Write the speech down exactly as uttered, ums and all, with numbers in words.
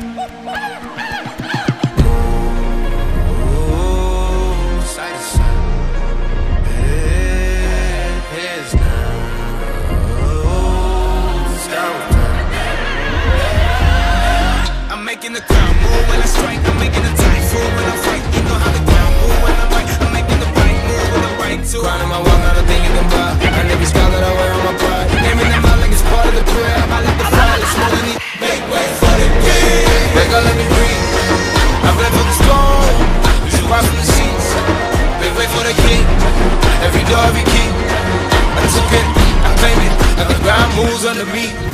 Making the crowd move when I strike. I'm making the typhoon when I fight. You know how the ground move when I write. I'm making the right move with the right tool. Grinding my walk, not a thing you can buy. And every scar that I wear on my pride, naming them out like it's part of the prayer. I let the fire, it's more than make way for the king. They gon' let me breathe. I've left for the storm. You should rise from the seats. Make way for the king. Every door, every key. I took it, I claim it. And the ground moves under me.